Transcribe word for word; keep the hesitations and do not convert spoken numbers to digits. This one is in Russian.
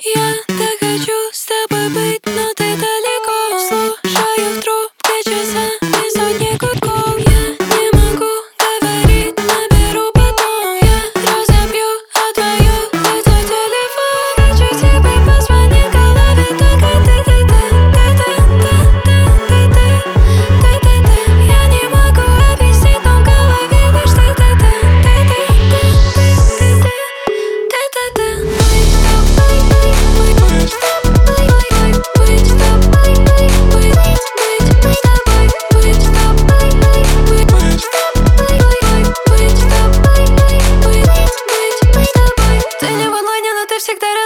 Я так хочу с тобой быть, но ты далеко. Слушаю в трубке часами сотни гудков. Я не могу говорить, наберу потом. Я разобью отвою твой телефон. Хочу тебе позвонить, в голове только ты-ты-ты-ты-ты-ты-ты-ты-ты-ты. Я не могу объяснить, но в голове лишь ты-ты-ты-ты-ты-ты-ты-ты-ты. Ты не в онлайне, но ты всегда рядом.